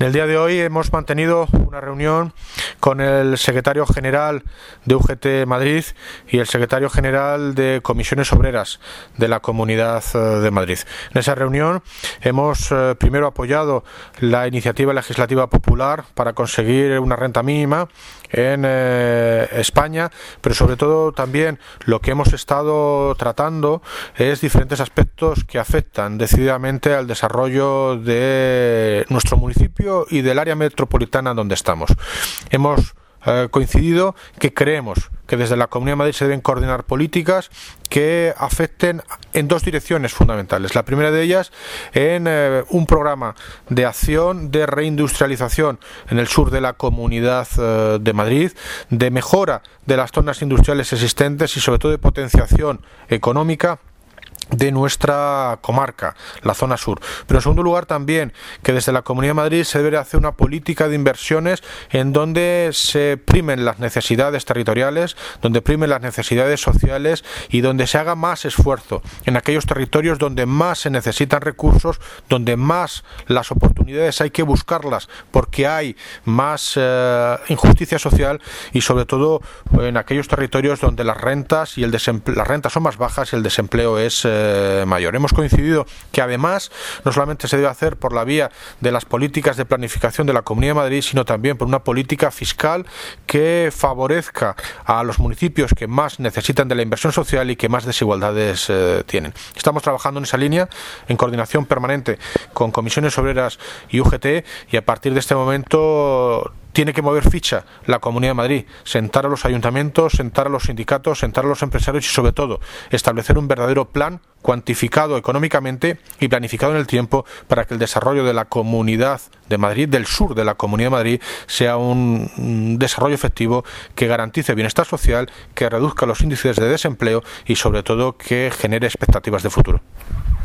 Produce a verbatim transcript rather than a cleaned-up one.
En el día de hoy hemos mantenido una reunión con el secretario general de U G T Madrid y el secretario general de Comisiones Obreras de la Comunidad de Madrid. En esa reunión hemos eh, primero apoyado la iniciativa legislativa popular para conseguir una renta mínima en eh, España, pero sobre todo también lo que hemos estado tratando es diferentes aspectos que afectan decididamente al desarrollo de nuestro municipio y del área metropolitana donde estamos. Hemos eh, coincidido que creemos que desde la Comunidad de Madrid se deben coordinar políticas que afecten en dos direcciones fundamentales. La primera de ellas en eh, un programa de acción de reindustrialización en el sur de la Comunidad eh, de Madrid, de mejora de las zonas industriales existentes y sobre todo de potenciación económica de nuestra comarca, la zona sur. Pero en segundo lugar también que desde la Comunidad de Madrid se debe hacer una política de inversiones en donde se primen las necesidades territoriales, donde primen las necesidades sociales y donde se haga más esfuerzo en aquellos territorios donde más se necesitan recursos, donde más las oportunidades hay que buscarlas porque hay más eh, injusticia social y sobre todo en aquellos territorios donde las rentas y el desempleo, las rentas son más bajas y el desempleo es eh, mayor. Hemos coincidido que además no solamente se debe hacer por la vía de las políticas de planificación de la Comunidad de Madrid, sino también por una política fiscal que favorezca a los municipios que más necesitan de la inversión social y que más desigualdades eh, tienen. Estamos trabajando en esa línea en coordinación permanente con Comisiones Obreras y U G T y a partir de este momento tiene que mover ficha la Comunidad de Madrid, sentar a los ayuntamientos, sentar a los sindicatos, sentar a los empresarios y sobre todo establecer un verdadero plan cuantificado económicamente y planificado en el tiempo para que el desarrollo de la Comunidad de Madrid, del sur de la Comunidad de Madrid, sea un, un desarrollo efectivo que garantice bienestar social, que reduzca los índices de desempleo y sobre todo que genere expectativas de futuro.